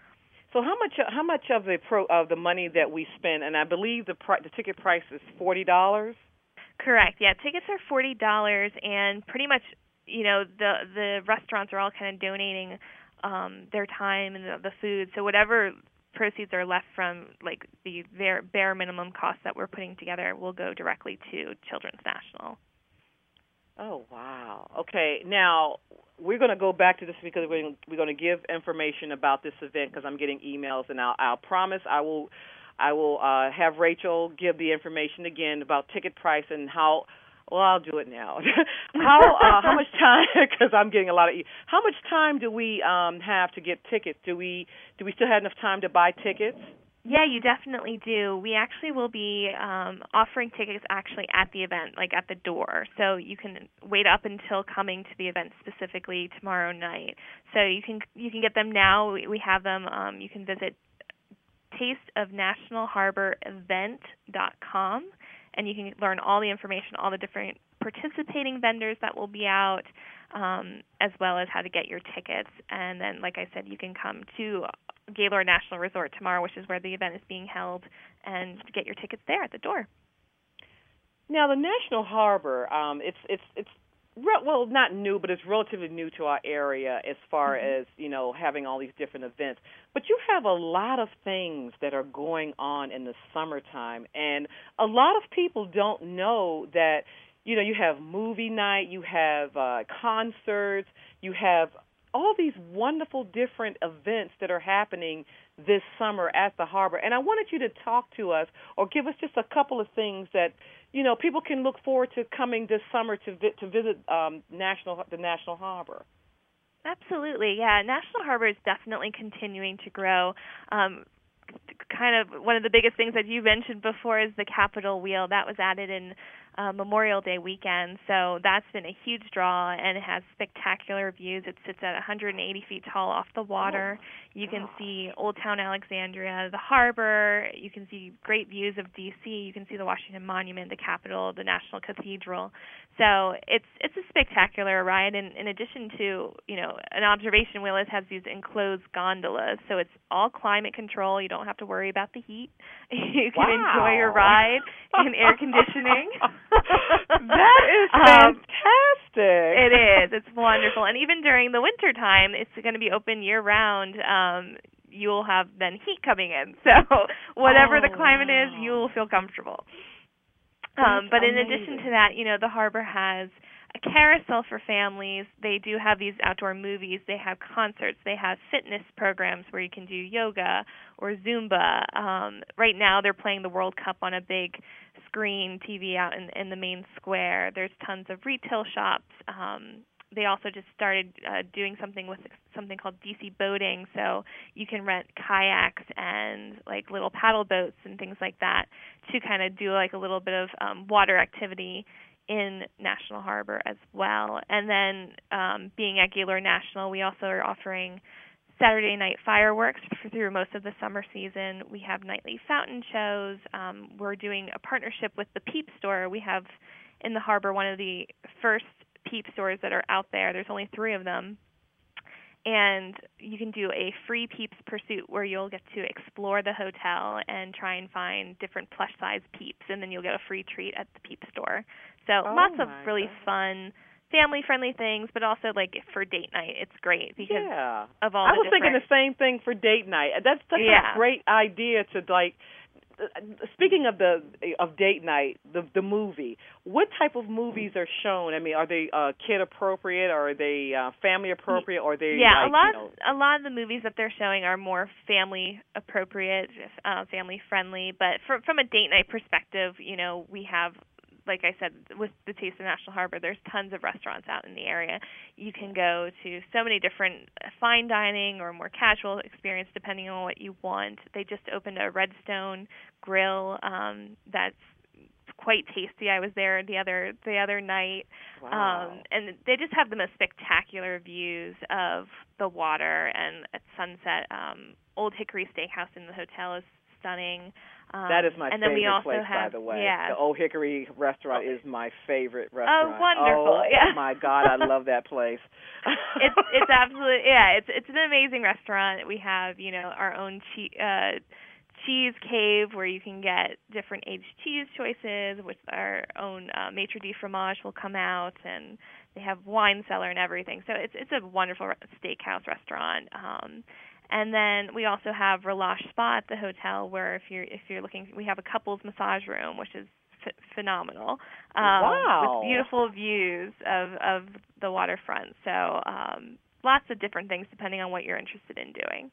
So how much how much of the pro of the money that we spend, and I believe the pri- the ticket price is forty dollars? Correct. Yeah, tickets are forty dollars, and pretty much, you know, the the restaurants are all kind of donating um, their time and the, the food. So whatever proceeds are left from like the bare, bare minimum costs that we're putting together will go directly to Children's National. Oh, wow. Okay, now we're going to go back to this because we're we're going to give information about this event because I'm getting emails, and I'll, I'll promise I will I will uh, have Rachel give the information again about ticket price and how. Well, I'll do it now. how uh, how much time? Because I'm getting a lot of. E- how much time do we um, have to get tickets? Do we do we still have enough time to buy tickets? Yeah, you definitely do. We actually will be um, offering tickets actually at the event, like at the door. So you can wait up until coming to the event specifically tomorrow night. So you can you can get them now. We, we have them. Um, you can visit taste of national harbor event dot com, and you can learn all the information, all the different participating vendors that will be out, um, as well as how to get your tickets. And then, like I said, you can come to Gaylord National Resort tomorrow, which is where the event is being held, and get your tickets there at the door. Now, the National Harbor, um, it's it's it's re- well, not new, but it's relatively new to our area as far Mm-hmm. as, you know, having all these different events. But you have a lot of things that are going on in the summertime, and a lot of people don't know that, you know, you have movie night, you have uh, concerts, you have all these wonderful different events that are happening this summer at the harbor. And I wanted you to talk to us or give us just a couple of things that, you know, people can look forward to coming this summer to vi- to visit um, National the National Harbor. Absolutely, yeah. National Harbor is definitely continuing to grow. Um, kind of one of the biggest things that you mentioned before is the Capitol Wheel. That was added in uh, Memorial Day weekend, so that's been a huge draw, and it has spectacular views. It sits at one hundred eighty feet tall off the water. Oh, you can God. see Old Town Alexandria, the harbor. You can see great views of D C. You can see the Washington Monument, the Capitol, the National Cathedral. So it's it's a spectacular ride, and in addition to, you know, an observation wheel, it has these enclosed gondolas, so it's all climate control. You don't have to worry about the heat. You can Wow. enjoy your ride in air conditioning. That is um, fantastic. It is. It's wonderful. And even during the winter time, it's going to be open year-round. Um, you'll have then heat coming in. So whatever Oh, the climate wow. is, you'll feel comfortable. That's Um, but in amazing. addition to that, you know, the harbor has a carousel for families. They do have these outdoor movies. They have concerts. They have fitness programs where you can do yoga or Zumba. Um, right now they're playing the World Cup on a big screen T V out in, in the main square. There's tons of retail shops. Um, they also just started uh, doing something with something called D C boating, so you can rent kayaks and like little paddle boats and things like that to kind of do like a little bit of um, water activity in National Harbor as well. And then um, being at Gaylord National, we also are offering Saturday night fireworks for, through most of the summer season. We have nightly fountain shows. Um, we're doing a partnership with the Peep Store. We have in the harbor one of the first Peep stores that are out there. There's only three of them. And you can do a free Peeps pursuit where you'll get to explore the hotel and try and find different plush-size Peeps, and then you'll get a free treat at the Peep store. So Oh, lots of my really God. fun, family-friendly things, but also like for date night, it's great because yeah. of all I the was thinking different... the same thing for date night. That's such Yeah. a great idea to, like, speaking of the of date night, the the movie, what type of movies are shown? I mean, are they uh, kid appropriate, or are they uh, family appropriate, or are they yeah, like, a lot you know... a lot of the movies that they're showing are more family appropriate, uh, family friendly. But from from a date night perspective, you know, we have, like I said, with the Taste of National Harbor, there's tons of restaurants out in the area. You can go to so many different fine dining or more casual experience depending on what you want. They just opened a Redstone Grill um, that's quite tasty. I was there the other the other night. Wow. Um, and they just have the most spectacular views of the water, and at sunset, um, Old Hickory Steakhouse in the hotel is stunning. Um, That is my and then favorite we also place, have, by the way. Yeah. The Old Hickory restaurant is my favorite restaurant. Oh, wonderful! Oh, yeah. my God, I love that place. it's it's absolutely yeah. It's it's an amazing restaurant. We have you know our own cheese uh, cheese cave where you can get different aged cheese choices. With our own uh, maitre d' fromage will come out, and they have wine cellar and everything. So it's it's a wonderful steakhouse restaurant. Um, And then we also have Relash Spa at the hotel, where if you're if you're looking, we have a couples massage room, which is f- phenomenal. Um, Wow! With beautiful views of of the waterfront. So um, lots of different things depending on what you're interested in doing.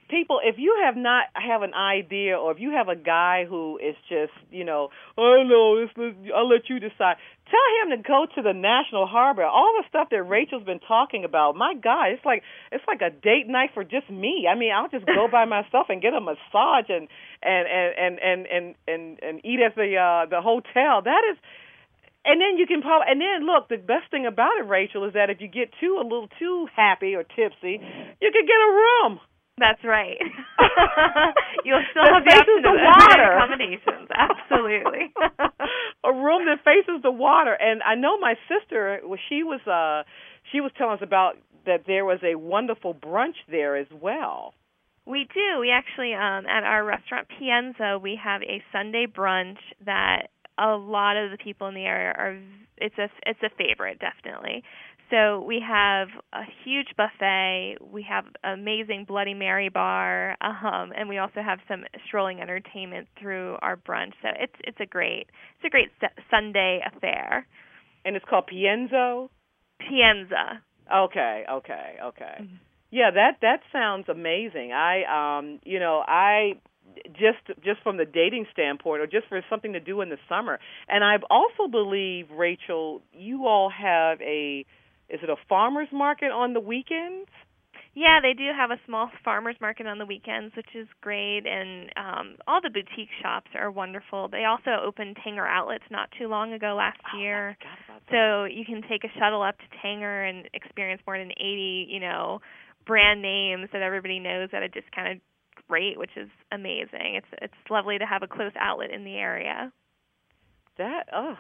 people, if you have not have an idea, or if you have a guy who is just, you know, oh no, this, I'll let you decide. Tell him to go to the National Harbor. All the stuff that Rachel's been talking about, my God, it's like it's like a date night for just me. I mean, I'll just go by myself and get a massage and and and and and and, and, and eat at the uh, the hotel. That is. And then you can probably, and then look, the best thing about it, Rachel, is that if you get too a little too happy or tipsy, you can get a room. That's right. You'll still have the option the of water. accommodations. Absolutely. A room that faces the water. And I know my sister, well, she was uh, she was telling us about that there was a wonderful brunch there as well. We do. We actually, um, at our restaurant Pienza, we have a Sunday brunch that a lot of the people in the area are. It's a it's a favorite, definitely. So we have a huge buffet. We have amazing Bloody Mary bar, um, and we also have some strolling entertainment through our brunch. So it's it's a great it's a great Sunday affair. And it's called Pienzo? Pienza. Okay, okay, okay. Mm-hmm. Yeah, that that sounds amazing. I um, you know, I just just from the dating standpoint, or just for something to do in the summer. And I also believe, Rachel, you all have a Is it a farmer's market on the weekends? Yeah, they do have a small farmer's market on the weekends, which is great, and um, all the boutique shops are wonderful. They also opened Tanger Outlets not too long ago last oh, year, I forgot about that. So you can take a shuttle up to Tanger and experience more than eighty, you know, brand names that everybody knows at a discounted rate, which is amazing. It's it's lovely to have a close outlet in the area. That oh.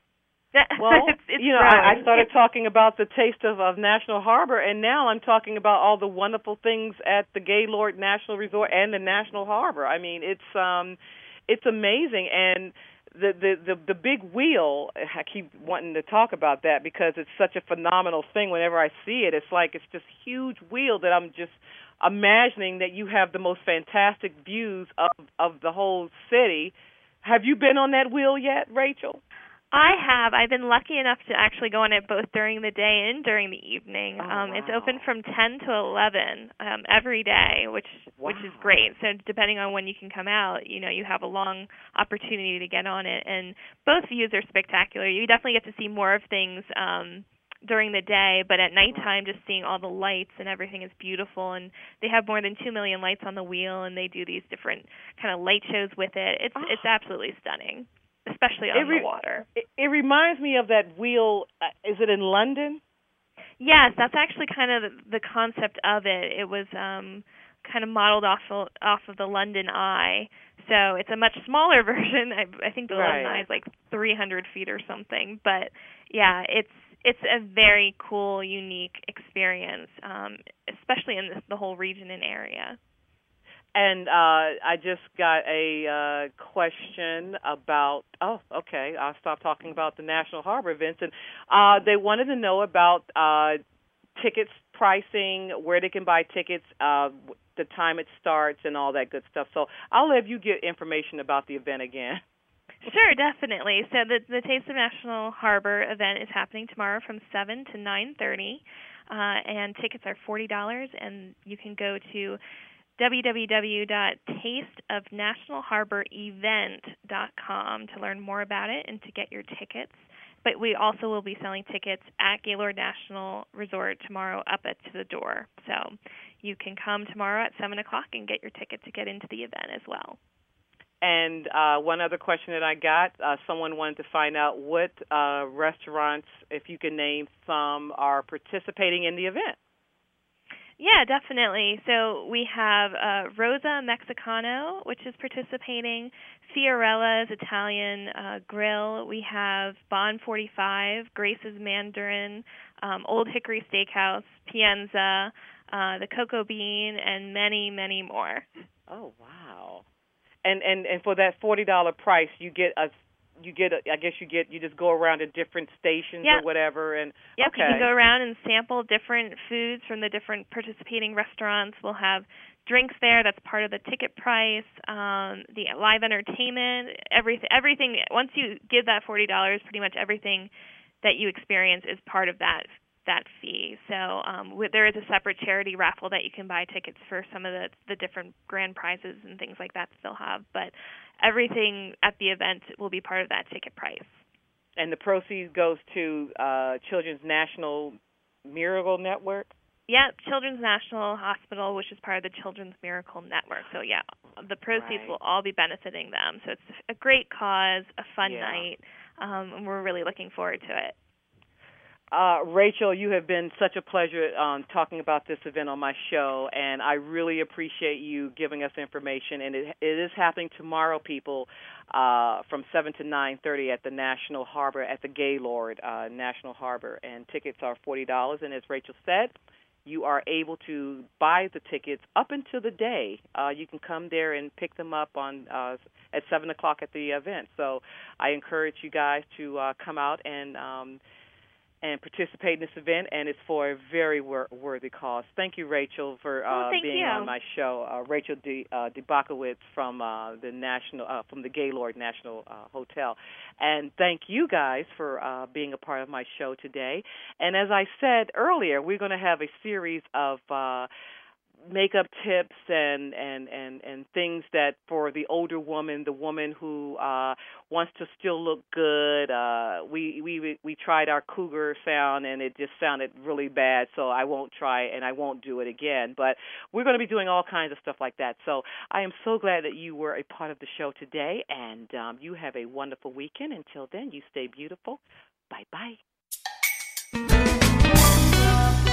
Well, it's, it's you know, I, I started talking about the taste of, of National Harbor, and now I'm talking about all the wonderful things at the Gaylord National Resort and the National Harbor. I mean, it's um, it's amazing, and the, the the the big wheel. I keep wanting to talk about that because it's such a phenomenal thing. Whenever I see it, it's like it's this huge wheel that I'm just imagining that you have the most fantastic views of of the whole city. Have you been on that wheel yet, Rachel? I have. I've been lucky enough to actually go on it both during the day and during the evening. Oh, um, wow. It's open from ten to eleven um, every day, which wow. which is great. So depending on when you can come out, you know, you have a long opportunity to get on it. And both views are spectacular. You definitely get to see more of things um, during the day, but at nighttime, just seeing all the lights and everything is beautiful. And they have more than two million lights on the wheel, and they do these different kind of light shows with it. It's oh. it's absolutely stunning. Especially on re- the water. It, it reminds me of that wheel. Uh, is it in London? Yes, that's actually kind of the, the concept of it. It was um, kind of modeled off of, off of the London Eye. So it's a much smaller version. I, I think the right. London Eye is like three hundred feet or something. But yeah, it's it's a very cool, unique experience, um, especially in this, the whole region and area. And uh, I just got a uh, question about, oh, okay, I'll stop talking about the National Harbor events. And uh, they wanted to know about uh, tickets, pricing, where they can buy tickets, uh, the time it starts, and all that good stuff. So I'll let you get information about the event again. Sure, definitely. So the, the Taste of National Harbor event is happening tomorrow from seven to nine thirty, uh, and tickets are forty dollars, and you can go to w w w dot taste of national harbor event dot com to learn more about it and to get your tickets. But we also will be selling tickets at Gaylord National Resort tomorrow up at to the door. So you can come tomorrow at seven o'clock and get your ticket to get into the event as well. And uh, one other question that I got, uh, someone wanted to find out what uh, restaurants, if you can name some, are participating in the event. Yeah, definitely. So we have uh, Rosa Mexicano, which is participating, Fiorella's Italian uh, Grill. We have Bon forty-five, Grace's Mandarin, um, Old Hickory Steakhouse, Pienza, uh, the Cocoa Bean, and many, many more. Oh, wow. And and, and for that forty dollars price, you get a You get, a, I guess you get, you just go around to different stations yep. or whatever, and yep, okay. you can go around and sample different foods from the different participating restaurants. We'll have drinks there. That's part of the ticket price. Um, the live entertainment, everything. Everything. Once you give that forty dollars, pretty much everything that you experience is part of that that fee. So um, w- there is a separate charity raffle that you can buy tickets for some of the, the different grand prizes and things like that still have. But everything at the event will be part of that ticket price. And the proceeds goes to uh, Children's National Miracle Network? Yeah, Children's National Hospital, which is part of the Children's Miracle Network. So, yeah, the proceeds Right. will all be benefiting them. So it's a great cause, a fun Yeah. night, um, and we're really looking forward to it. Uh, Rachel, you have been such a pleasure um, talking about this event on my show, and I really appreciate you giving us information. And it, it is happening tomorrow, people, uh, from seven to nine thirty at the National Harbor, at the Gaylord uh, National Harbor. And tickets are forty dollars, and as Rachel said, you are able to buy the tickets up until the day. Uh, you can come there and pick them up on uh, at seven o'clock at the event. So I encourage you guys to uh, come out and um, and participate in this event, and it's for a very wor- worthy cause. Thank you, Rachel, for uh, Oh, thank being you. on my show. Uh, Rachel De, uh, DeBakowitz from uh, the National uh, from the Gaylord National uh, Hotel, and thank you guys for uh, being a part of my show today. And as I said earlier, we're going to have a series of uh, makeup tips and, and, and, and things that for the older woman, the woman who uh, wants to still look good. Uh, we, we we tried our cougar sound, and it just sounded really bad, so I won't try and I won't do it again. But we're going to be doing all kinds of stuff like that. So I am so glad that you were a part of the show today, and um, you have a wonderful weekend. Until then, you stay beautiful. Bye-bye.